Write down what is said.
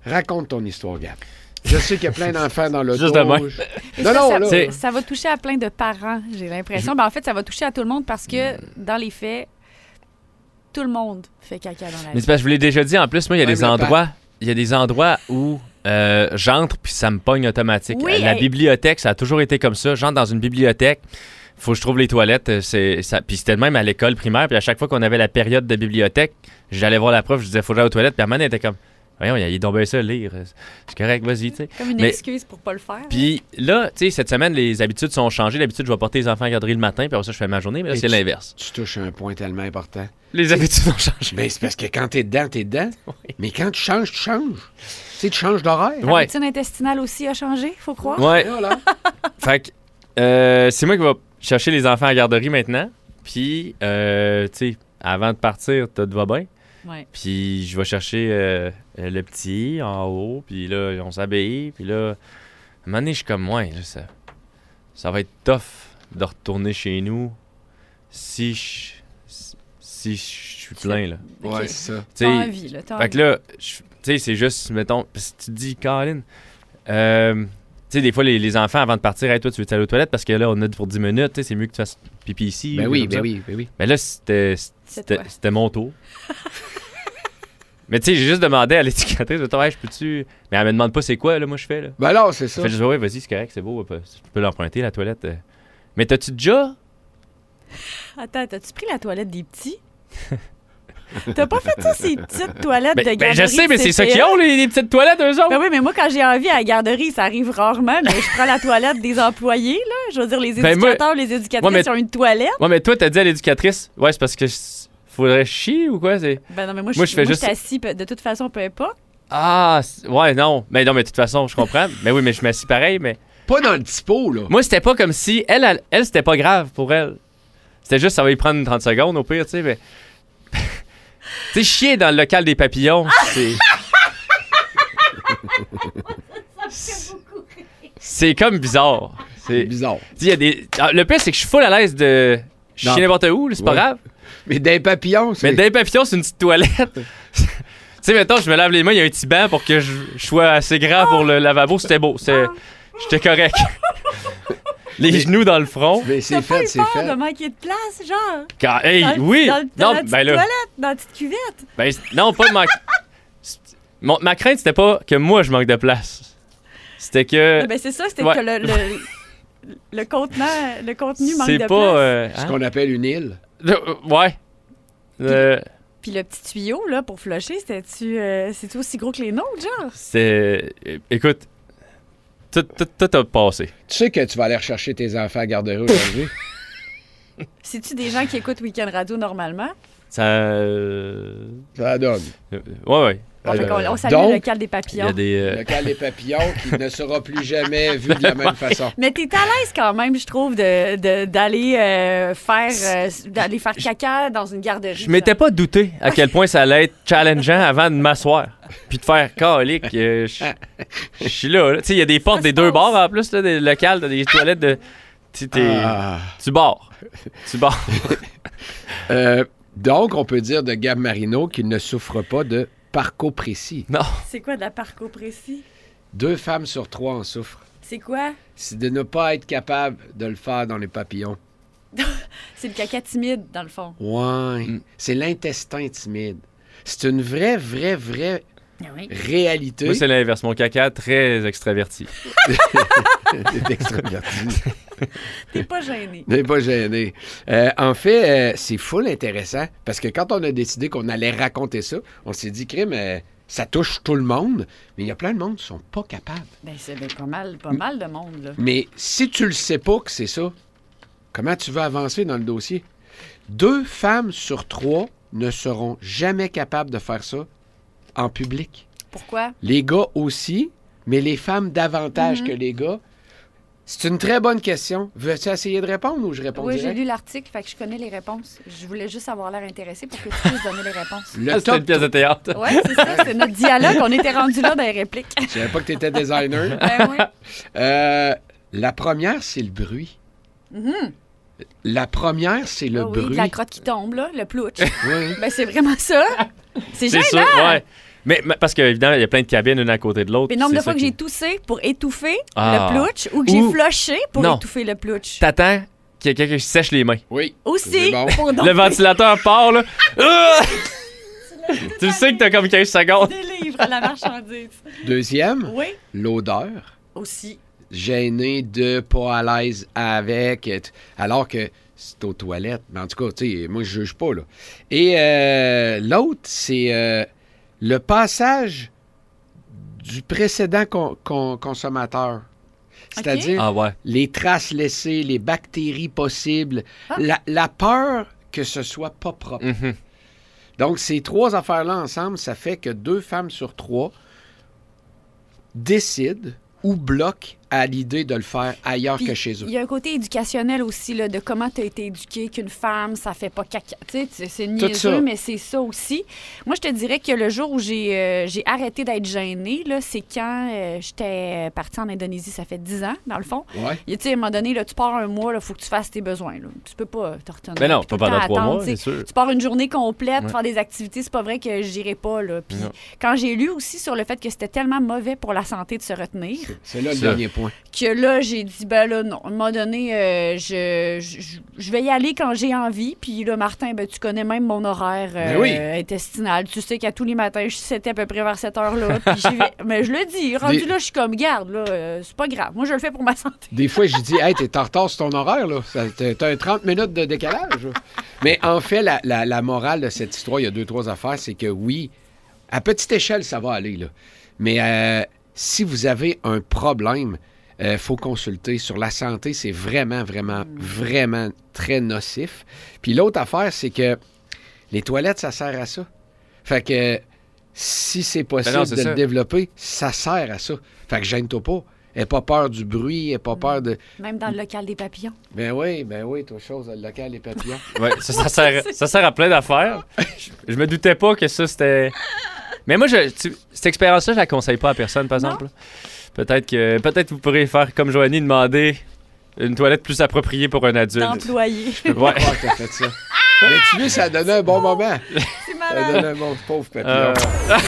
Raconte ton histoire, Gab. Je sais qu'il y a plein d'enfants dans l'auto. Juste de même. Non, Ça va toucher à plein de parents, j'ai l'impression. En fait, ça va toucher à tout le monde parce que, dans les faits, tout le monde fait caca dans la Mais vie. c'est parce que je vous l'ai déjà dit, en plus, moi, il y a des endroits où j'entre puis ça me pogne automatique. Oui, La bibliothèque, ça a toujours été comme ça. J'entre dans une bibliothèque, faut que je trouve les toilettes. Puis c'était le même à l'école primaire. Puis à chaque fois qu'on avait la période de bibliothèque, j'allais voir la prof, je disais, faut que j'aille aux toilettes. Puis Herman était comme, voyons, il est tombé ça à lire. C'est correct, vas-y, tu sais. Comme une excuse pour pas le faire. Puis là, tu sais, cette semaine, les habitudes sont changées. D'habitude, je vais porter les enfants à la garderie le matin, puis après ça, je fais ma journée. Mais là, c'est l'inverse. Tu touches un point tellement important. Les habitudes ont changé. Ben, c'est parce que quand t'es dedans, t'es dedans. Oui. Mais quand tu changes, tu changes. Tu sais, tu changes d'horaire. La Ouais. routine intestinale aussi a changé, faut croire. Ouais. Et voilà. Fait que c'est moi qui vais chercher les enfants à la garderie maintenant. Puis, tu sais, avant de partir, tout va bien. Ouais. Puis, je vais chercher le petit en haut. Puis là, on s'habille. Puis là, à un moment donné, je suis comme, ouais, là, ça va être tough de retourner chez nous si je suis plein, là. Ok. Ouais, c'est ça. Tu T'as sais, envie, là. T'as fait envie. que là, tu sais, c'est juste, mettons, parce que tu te dis, Colin, tu sais, des fois, les enfants, avant de partir, hey, toi, tu veux aller aux toilettes parce que là, on a pour 10 minutes, tu sais, c'est mieux que tu fasses pipi ici. Ben ou oui, comme ça. ben oui. Mais là, c'était mon tour. Mais tu sais, j'ai juste demandé à l'éducatrice, hey, je peux-tu. Mais elle me demande pas c'est quoi, là, moi, je fais, là. Ben non, c'est ça. Je fais juste, ouais, vas-y, c'est correct, c'est beau, tu peux l'emprunter, la toilette. Mais t'as-tu déjà. Attends, t'as-tu pris la toilette des petits? T'as pas fait ça, ces petites toilettes de garderie? Ben, je sais, mais c'est ça CPE? qu'ils ont, les petites toilettes, eux autres. Ben oui, mais moi, quand j'ai envie à la garderie, ça arrive rarement, mais je prends la toilette des employés, là. Je veux dire, les Ben, moi- éducateurs, les éducatrices Ouais, mais- ont une toilette. Ouais, mais toi, t'as dit à l'éducatrice, ouais, c'est parce que faudrait chier ou quoi? C'est. Ben non, mais Moi, je fais juste- suis assis, de toute façon, peu importe. Ah, ouais, non. Mais non, mais de toute façon, je comprends. Mais oui, mais je m'assis pareil, mais. Pas dans le petit pot, là. Moi, c'était pas comme si. Elle c'était pas grave pour elle. C'était juste, ça va y prendre 30 secondes au pire, tu sais, mais. Tu sais, chier dans le local des papillons, c'est. C'est comme bizarre. C'est bizarre. Tu sais, il y a des. Le pire, c'est que je suis full à l'aise de chier Non. n'importe où, là, c'est pas Ouais. grave. Mais d'un papillon, c'est... Mais dans les papillons, c'est une petite toilette. Tu sais, mettons, je me lave les mains, il y a un petit banc pour que je sois assez grand pour le lavabo. C'était beau. J'étais correct. Les genoux dans le front. Mais c'est T'as pas fait, eu c'est peur fait. de manquer de place, genre? Hey, Dans le- oui. Dans, Non, la petite ben là. toilette, dans la petite cuvette. Ben, non, pas de manque. Ma crainte, c'était pas que moi, je manque de place. C'était que. Ben c'est ça, c'était ouais. que le contenu manque C'est de pas. place. Ce Hein? qu'on appelle une île. Ouais. Puis le petit tuyau, là, pour flusher, c'est-tu aussi gros que les nôtres, genre? C'est. Écoute, tout a passé. Tu sais que tu vas aller rechercher tes enfants à la garderie aujourd'hui? C'est-tu des gens qui écoutent Week-end Radio normalement? Ça. Ça donne. Ouais. Bon, fait qu'on- on salue donc, le local des Il y papillons. a des. Le cas des papillons qui ne sera plus jamais vu de la même façon. Mais t'es à l'aise quand même, je trouve, d'aller faire caca dans une garderie. Je m'étais pas douté à quel point ça allait être challengeant avant de m'asseoir. Puis de faire calique. Je suis là. Tu sais, il y a des portes Ça des se deux passe. bords en plus, là, des locales, des toilettes de. Ah. Tu barres. Tu barres. Donc, on peut dire de Gab Marino qu'il ne souffre pas de parcours précis. Non. C'est quoi de la parcours précis? 2 femmes sur 3 en souffrent. C'est quoi? C'est de ne pas être capable de le faire dans les papillons. C'est le caca timide, dans le fond. Ouais. Mm. C'est l'intestin timide. C'est une vraie Oui. réalité. Moi, c'est l'inverse. Mon caca, très extraverti. C'est extraverti. T'es pas gêné. N'est pas gêné. En fait, c'est full intéressant parce que quand on a décidé qu'on allait raconter ça, on s'est dit, crime, ça touche tout le monde, mais il y a plein de monde qui sont pas capables. Ben, c'est pas mal de monde, là. Mais si tu le sais pas que c'est ça, comment tu vas avancer dans le dossier? 2 femmes sur 3 ne seront jamais capables de faire ça en public. Pourquoi? Les gars aussi, mais les femmes davantage que les gars. C'est une très bonne question. Veux-tu essayer de répondre ou je réponds Oui, j'ai direct? lu l'article, fait que je connais les réponses. Je voulais juste avoir l'air intéressé pour que tu puisses donner les réponses. Le C'était top une pièce de théâtre. Oui, c'est ça, c'est notre dialogue. On était rendu là dans les répliques. Je savais pas que tu étais designer. Ben oui. La première, c'est le bruit. Mhm. La première, c'est le Ah oui, bruit. la crotte qui tombe, là, le plouch. Oui. Ben, c'est vraiment ça. C'est C'est gênant. sûr, ouais. Mais parce qu'évidemment, il y a plein de cabines une à côté de l'autre. Le nombre c'est de fois ça que j'ai toussé pour étouffer Ah. le plouch ou que j'ai Ou- flushé pour Non. étouffer le plouch. T'attends qu'il y ait quelqu'un qui se sèche les mains. Oui. Aussi, C'est bon. pour Le ventilateur part, là. Ah! Tu le sais que t'as comme 15 secondes. délivre la marchandise. Deuxième, Oui, l'odeur. aussi. Gêné de pas à l'aise avec, alors que c'est aux toilettes. Mais en tout cas, tu sais, moi, je juge pas, là. Et l'autre, c'est le passage du précédent consommateur. C'est-à-dire Ah ouais. les traces laissées, les bactéries possibles, Ah. la peur que ce soit pas propre. Mhm. Donc, ces trois affaires-là ensemble, ça fait que 2 femmes sur 3 décident ou bloquent à l'idée de le faire ailleurs Puis, que chez eux. il y a un côté éducationnel aussi, là, de comment tu as été éduqué, qu'une femme, ça fait pas caca. Tu sais, c'est ça. niaiseux, mais c'est ça aussi. Moi, je te dirais que le jour où j'ai arrêté d'être gênée, là, c'est quand j'étais partie en Indonésie, ça fait 10 ans, dans le fond. Ouais. Et tu sais, à un moment donné, là, tu pars un mois, il faut que tu fasses tes besoins. Là. Tu peux pas te retenir. Mais non, puis pas tout le pendant temps 3 attendre, mois, tu sais. c'est sûr. Tu pars une journée complète, Ouais. faire des activités, c'est pas vrai que j'irai pas. Là. Puis Non. quand j'ai lu aussi sur le fait que c'était tellement mauvais pour la santé de se retenir, C'est là le Ça. dernier point. que là, j'ai dit, ben là, non. À un moment donné, je vais y aller quand j'ai envie. Puis là, Martin, ben, tu connais même mon horaire Ben oui. intestinal. Tu sais qu'à tous les matins, c'était à peu près vers cette heure-là. Puis j'y vais. Mais je le dis, rendu là, je suis comme, garde, là, c'est pas grave. Moi, je le fais pour ma santé. Des fois, j'ai dit, hey, t'es en retard sur ton horaire, là. T'as un 30 minutes de décalage. Là. Mais en fait, la morale de cette histoire, il y a 2-3 affaires, c'est que oui, à petite échelle, ça va aller, là. Mais si vous avez un problème, faut consulter. Sur la santé, c'est vraiment, vraiment, vraiment très nocif. Puis l'autre affaire, c'est que les toilettes, ça sert à ça. Fait que si c'est possible Ben non, c'est de ça. le développer, ça sert à ça. Fait que gêne-toi pas. Aie pas peur du bruit, aie pas peur de... Même dans le local des papillons. Ben oui, toi, chose, le local, les papillons. Ouais, ça sert à plein d'affaires. Je me doutais pas que ça, c'était... Mais moi, cette expérience-là, je la conseille pas à personne, par exemple. Peut-être que vous pourrez faire comme Joanie, demander une toilette plus appropriée pour un adulte. D'employés. Je peux pas croire que t'as fait ça. Mais tu vois, ça a donné un bon moment. C'est Ça a malade. donné un bon pauvre papillon.